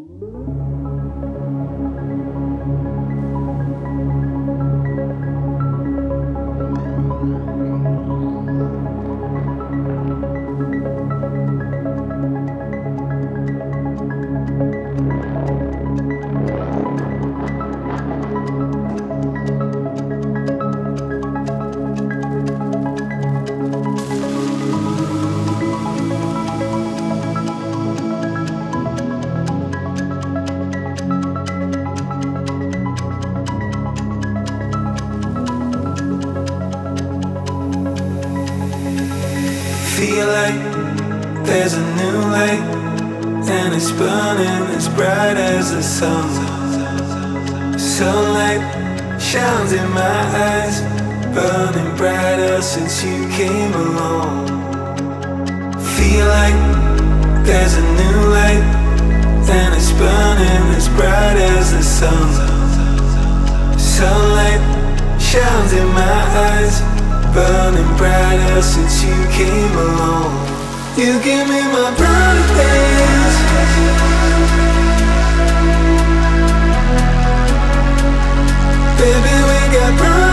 Feel like there's a new light, and it's burning as bright as the sun. Sunlight shines in my eyes, burning brighter since you came along. Feel like there's a new light, and it's burning as bright as the sun. Sunlight shines in my eyes, burning brighter since you came along. You give me my brighter days. Baby, we got bright